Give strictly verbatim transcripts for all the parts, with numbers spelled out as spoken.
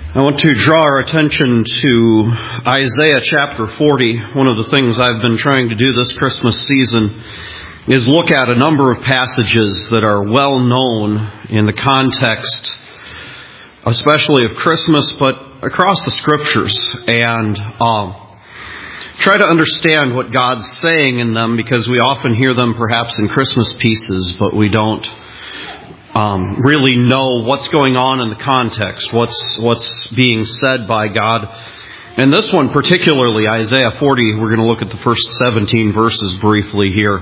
I want to draw our attention to Isaiah chapter forty. One of the things I've been trying to do this Christmas season is look at a number of passages that are well known in the context, especially of Christmas, but across the Scriptures, and um, try to understand what God's saying in them, because we often hear them perhaps in Christmas pieces, but we don't Um, really know what's going on in the context, what's what's being said by God. And this one particularly, Isaiah forty, we're going to look at the first seventeen verses briefly here,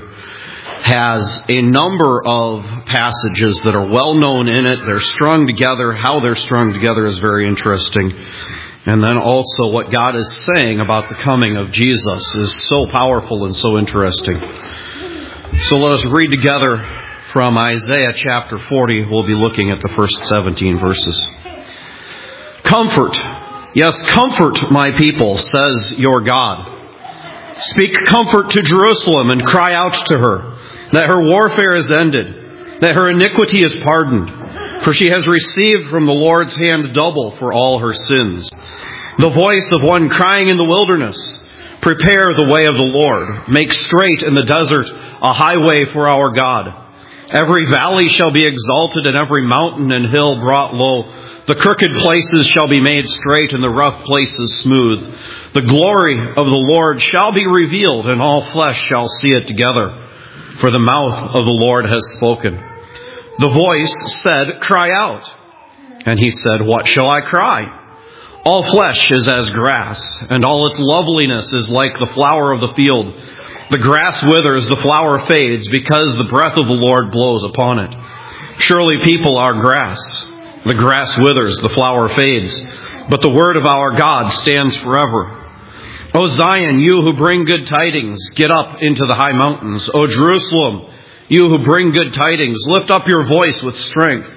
has a number of passages that are well known in it. They're strung together. How they're strung together is very interesting. And then also what God is saying about the coming of Jesus is so powerful and so interesting. So let us read together from Isaiah chapter forty. We'll be looking at the first seventeen verses. Comfort, yes, comfort my people, says your God. Speak comfort to Jerusalem and cry out to her, that her warfare is ended, that her iniquity is pardoned, for she has received from the Lord's hand double for all her sins. The voice of one crying in the wilderness, prepare the way of the Lord, make straight in the desert a highway for our God. Every valley shall be exalted, and every mountain and hill brought low. The crooked places shall be made straight, and the rough places smooth. The glory of the Lord shall be revealed, and all flesh shall see it together. For the mouth of the Lord has spoken. The voice said, cry out. And he said, what shall I cry? All flesh is as grass, and all its loveliness is like the flower of the field. The grass withers, the flower fades, because the breath of the Lord blows upon it. Surely people are grass. The grass withers, the flower fades, but the word of our God stands forever. O Zion, you who bring good tidings, get up into the high mountains. O Jerusalem, you who bring good tidings, lift up your voice with strength.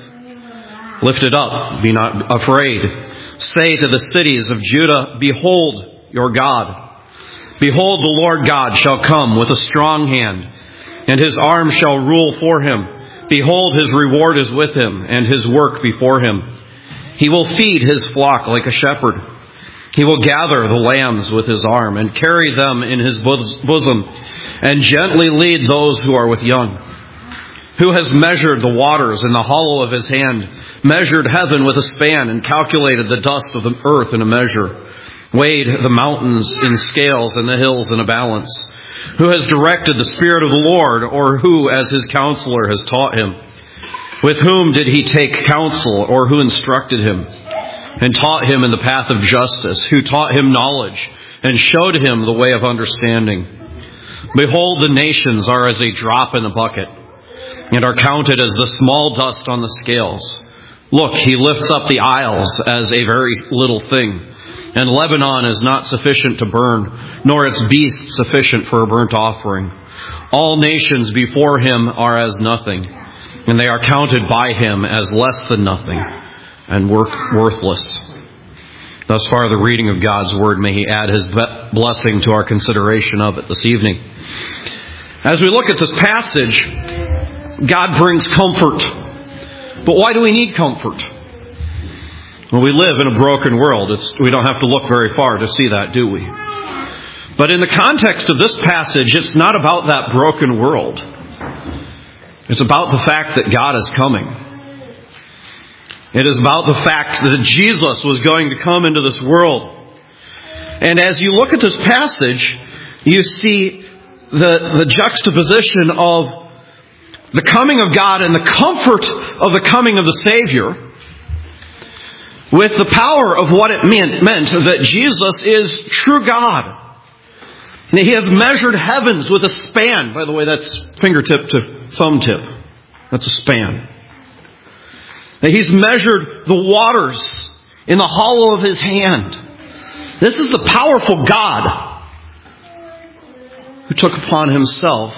Lift it up, be not afraid. Say to the cities of Judah, behold your God. Behold, the Lord God shall come with a strong hand, and his arm shall rule for him. Behold, his reward is with him, and his work before him. He will feed his flock like a shepherd. He will gather the lambs with his arm, and carry them in his bosom, and gently lead those who are with young. Who has measured the waters in the hollow of his hand, measured heaven with a span, and calculated the dust of the earth in a measure? Weighed the mountains in scales and the hills in a balance? Who has directed the Spirit of the Lord, or who as his counselor has taught him? With whom did he take counsel, or who instructed him and taught him in the path of justice? Who taught him knowledge and showed him the way of understanding? Behold, the nations are as a drop in the bucket, and are counted as the small dust on the scales. Look, he lifts up the isles as a very little thing. And Lebanon is not sufficient to burn, nor its beasts sufficient for a burnt offering. All nations before him are as nothing, and they are counted by him as less than nothing, and work worthless. Thus far the reading of God's word. May he add his blessing to our consideration of it this evening. As we look at this passage, God brings comfort. But why do we need comfort? Well, we live in a broken world. It's, we don't have to look very far to see that, do we? But in the context of this passage, it's not about that broken world. It's about the fact that God is coming. It is about the fact that Jesus was going to come into this world. And as you look at this passage, you see the, the juxtaposition of the coming of God and the comfort of the coming of the Savior, with the power of what it meant, meant that Jesus is true God. And he has measured heavens with a span. By the way, that's fingertip to thumb tip. That's a span. That he's measured the waters in the hollow of his hand. This is the powerful God who took upon himself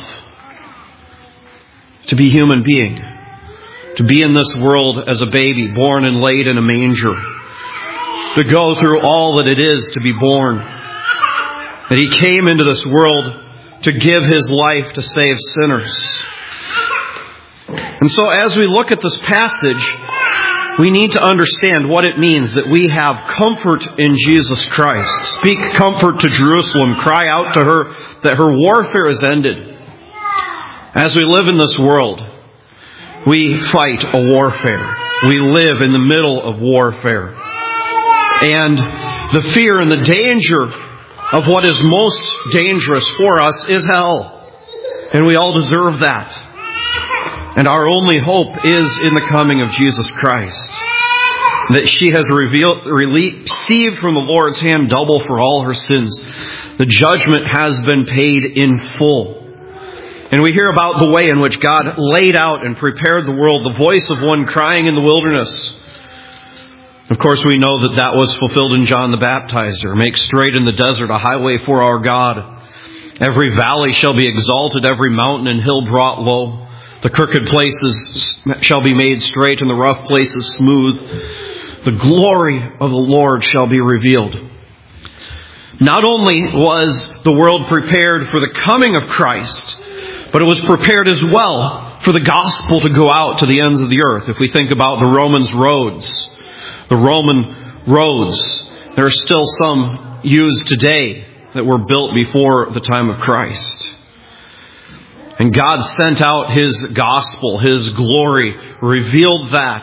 to be human being. To be in this world as a baby, born and laid in a manger. To go through all that it is to be born. That he came into this world to give his life to save sinners. And so as we look at this passage, we need to understand what it means that we have comfort in Jesus Christ. Speak comfort to Jerusalem. Cry out to her that her warfare is ended. As we live in this world, we fight a warfare. We live in the middle of warfare. And the fear and the danger of what is most dangerous for us is hell. And we all deserve that. And our only hope is in the coming of Jesus Christ. That she has revealed, received from the Lord's hand double for all her sins. The judgment has been paid in full. And we hear about the way in which God laid out and prepared the world, the voice of one crying in the wilderness. Of course, we know that that was fulfilled in John the Baptizer. Make straight in the desert a highway for our God. Every valley shall be exalted, every mountain and hill brought low. The crooked places shall be made straight, and the rough places smooth. The glory of the Lord shall be revealed. Not only was the world prepared for the coming of Christ, but it was prepared as well for the gospel to go out to the ends of the earth. If we think about the Romans roads, the Roman roads, there are still some used today that were built before the time of Christ. And God sent out His gospel, His glory, revealed that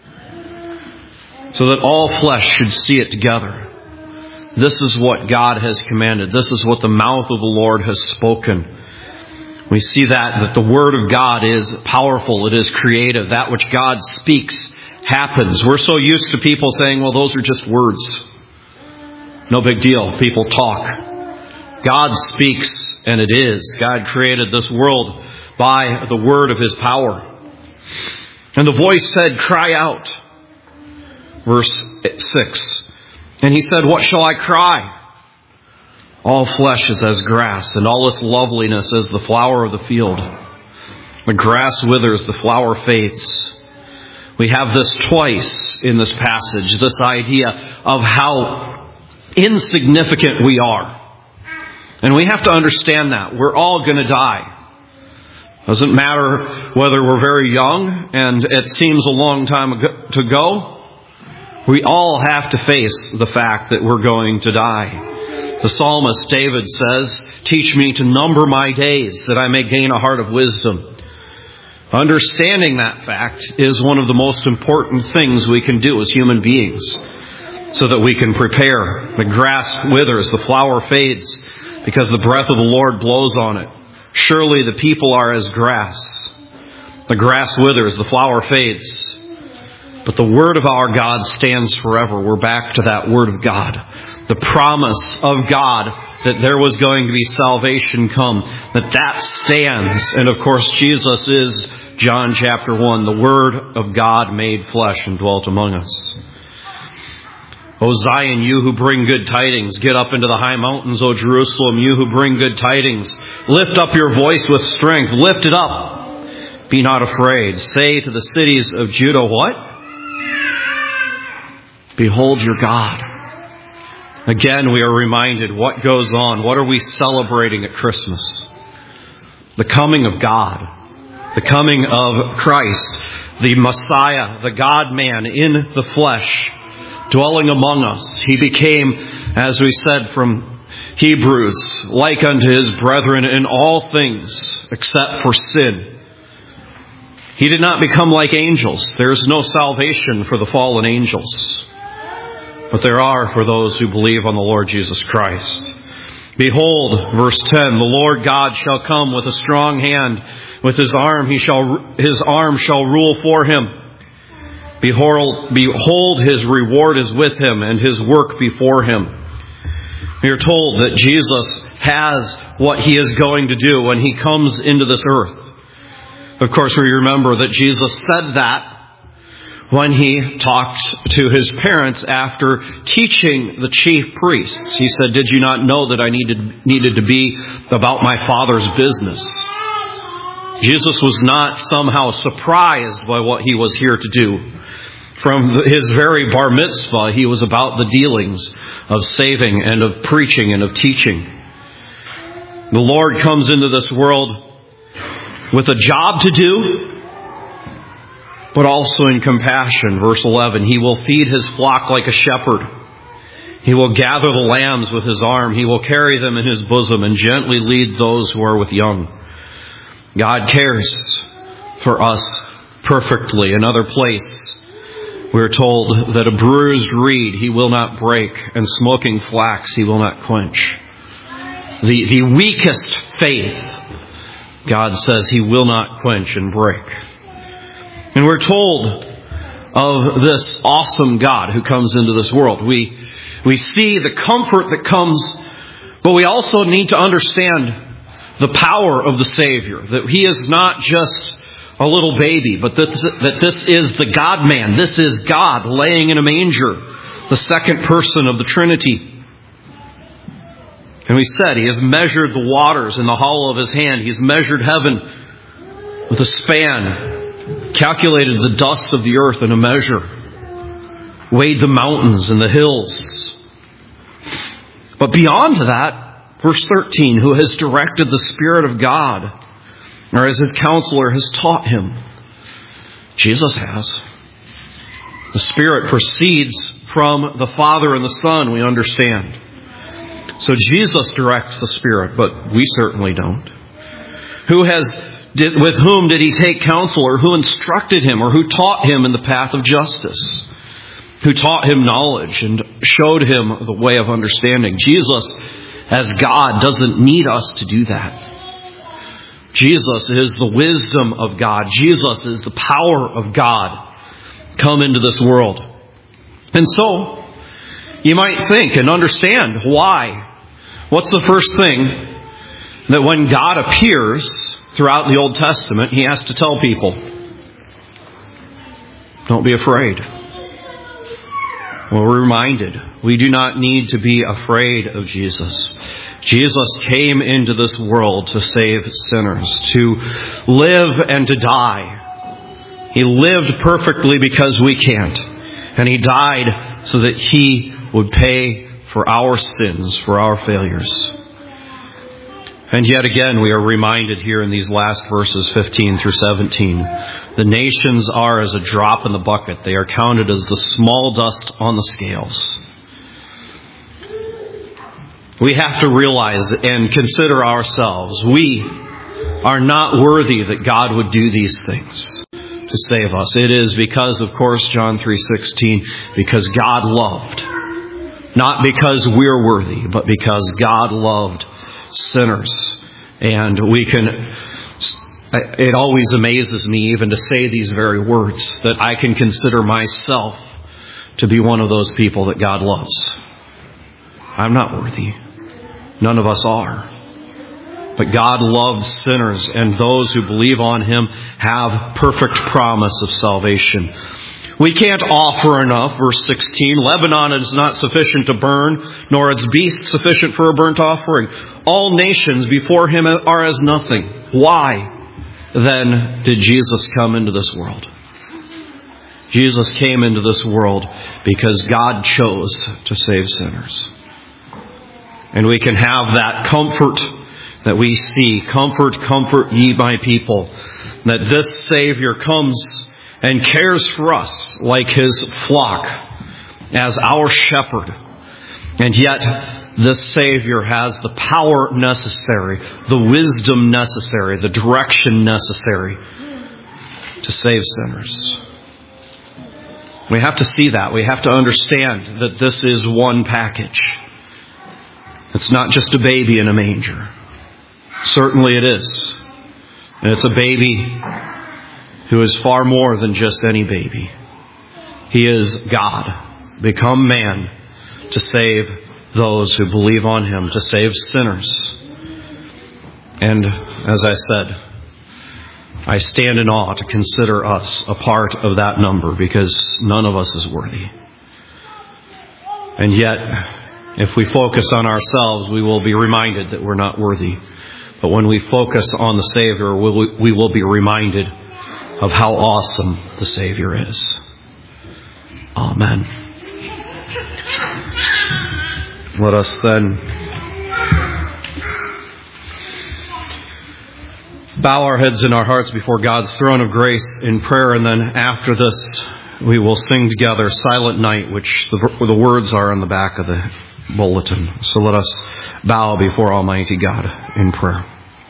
so that all flesh should see it together. This is what God has commanded. This is what the mouth of the Lord has spoken. We see that, that the Word of God is powerful. It is creative. That which God speaks happens. We're so used to people saying, well, those are just words. No big deal. People talk. God speaks, and it is. God created this world by the word of His power. And the voice said, cry out. Verse six. And He said, what shall I cry? All flesh is as grass, and all its loveliness as the flower of the field. The grass withers, the flower fades. We have this twice in this passage, this idea of how insignificant we are. And we have to understand that. We're all going to die. Doesn't matter whether we're very young and it seems a long time to go. We all have to face the fact that we're going to die. The psalmist David says, teach me to number my days that I may gain a heart of wisdom. Understanding that fact is one of the most important things we can do as human beings so that we can prepare. The grass withers, the flower fades, because the breath of the Lord blows on it. Surely the people are as grass. The grass withers, the flower fades. But the word of our God stands forever. We're back to that word of God. The promise of God that there was going to be salvation come. That that stands. And of course Jesus is, John chapter one, the Word of God made flesh and dwelt among us. O Zion, you who bring good tidings, get up into the high mountains, O Jerusalem, you who bring good tidings. Lift up your voice with strength. Lift it up. Be not afraid. Say to the cities of Judah, what? Behold your God. Again, we are reminded what goes on. What are we celebrating at Christmas? The coming of God. The coming of Christ. The Messiah, the God-man in the flesh, dwelling among us. He became, as we said from Hebrews, like unto His brethren in all things except for sin. He did not become like angels. There is no salvation for the fallen angels. But there are for those who believe on the Lord Jesus Christ. Behold, verse ten, the Lord God shall come with a strong hand. With His arm he shall his arm shall rule for Him. Behold, behold, His reward is with Him, and His work before Him. We are told that Jesus has what He is going to do when He comes into this earth. Of course, we remember that Jesus said that when He talked to His parents after teaching the chief priests. He said, did you not know that I needed, needed to be about my Father's business? Jesus was not somehow surprised by what He was here to do. From His very bar mitzvah, He was about the dealings of saving and of preaching and of teaching. The Lord comes into this world with a job to do but also in compassion. Verse eleven, He will feed His flock like a shepherd. He will gather the lambs with His arm. He will carry them in His bosom and gently lead those who are with young. God cares for us perfectly. Another place, we're told that a bruised reed He will not break, and smoking flax He will not quench. The, the weakest faith, God says, He will not quench and break. And we're told of this awesome God who comes into this world. We, we see the comfort that comes, but we also need to understand the power of the Savior. That He is not just a little baby, but that this, that this is the God-man. This is God laying in a manger, the second person of the Trinity. And we said He has measured the waters in the hollow of His hand. He's measured heaven with a span, calculated the dust of the earth in a measure, weighed the mountains and the hills. But beyond that, verse thirteen, who has directed the Spirit of God, or as His counselor has taught Him. Jesus has. The Spirit proceeds from the Father and the Son, we understand. So Jesus directs the Spirit, but we certainly don't. Who has, did, with whom did He take counsel, or who instructed Him, or who taught Him in the path of justice? Who taught Him knowledge and showed Him the way of understanding? Jesus, as God, doesn't need us to do that. Jesus is the wisdom of God. Jesus is the power of God come into this world. And so, you might think and understand why. What's the first thing that when God appears throughout the Old Testament, He has to tell people? Don't be afraid. Well, we're reminded we do not need to be afraid of Jesus. Jesus came into this world to save sinners, to live and to die. He lived perfectly because we can't. And He died so that He would pay for our sins, for our failures. And yet again, we are reminded here in these last verses, fifteen through seventeen, the nations are as a drop in the bucket. They are counted as the small dust on the scales. We have to realize and consider ourselves. We are not worthy that God would do these things to save us. It is because, of course, John three sixteen, because God loved. Not because we're worthy, but because God loved sinners. And we can, it always amazes me even to say these very words, that I can consider myself to be one of those people that God loves. I'm not worthy. None of us are. But God loves sinners, and those who believe on Him have perfect promise of salvation. We can't offer enough, verse sixteen. Lebanon is not sufficient to burn, nor its beasts sufficient for a burnt offering. All nations before Him are as nothing. Why, then, did Jesus come into this world? Jesus came into this world because God chose to save sinners. And we can have that comfort that we see. Comfort, comfort ye my people. That this Savior comes and cares for us like His flock as our shepherd. And yet, this Savior has the power necessary, the wisdom necessary, the direction necessary to save sinners. We have to see that. We have to understand that this is one package. It's not just a baby in a manger. Certainly it is. And it's a baby who is far more than just any baby. He is God, become man, to save those who believe on Him, to save sinners. And as I said, I stand in awe to consider us a part of that number, because none of us is worthy. And yet, if we focus on ourselves, we will be reminded that we're not worthy. But when we focus on the Savior, we will be reminded of how awesome the Savior is. Amen. Let us then bow our heads and our hearts before God's throne of grace in prayer, and then after this we will sing together Silent Night, which the, the words are on the back of the bulletin. So let us bow before Almighty God in prayer.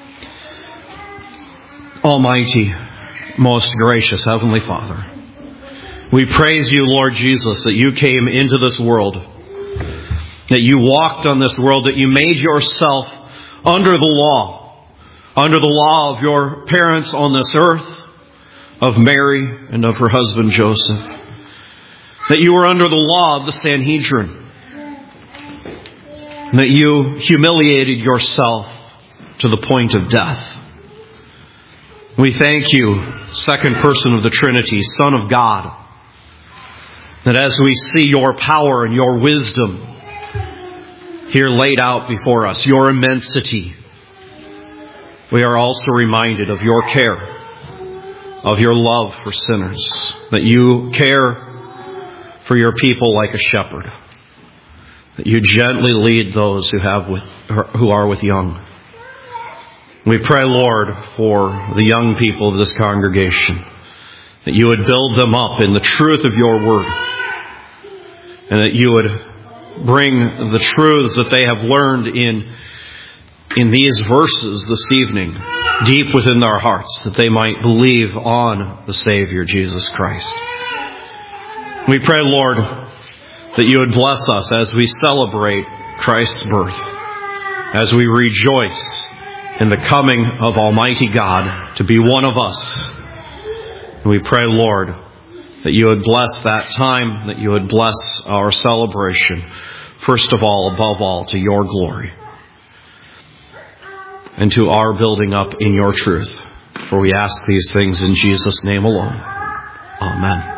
Almighty, most gracious Heavenly Father, we praise you, Lord Jesus, that you came into this world, that you walked on this world, that you made yourself under the law, under the law of your parents on this earth, of Mary and of her husband Joseph, that you were under the law of the Sanhedrin, and that you humiliated yourself to the point of death. We thank you, second person of the Trinity, Son of God, that as we see your power and your wisdom here laid out before us, your immensity, we are also reminded of your care, of your love for sinners, that you care for your people like a shepherd, that you gently lead those who have with who are with young. We pray, Lord, for the young people of this congregation, that you would build them up in the truth of your word, and that you would bring the truths that they have learned in, in these verses this evening deep within their hearts, that they might believe on the Savior, Jesus Christ. We pray, Lord, that you would bless us as we celebrate Christ's birth, as we rejoice in the coming of Almighty God to be one of us. And we pray, Lord, that you would bless that time, that you would bless our celebration, first of all, above all, to your glory and to our building up in your truth. For we ask these things in Jesus' name alone. Amen.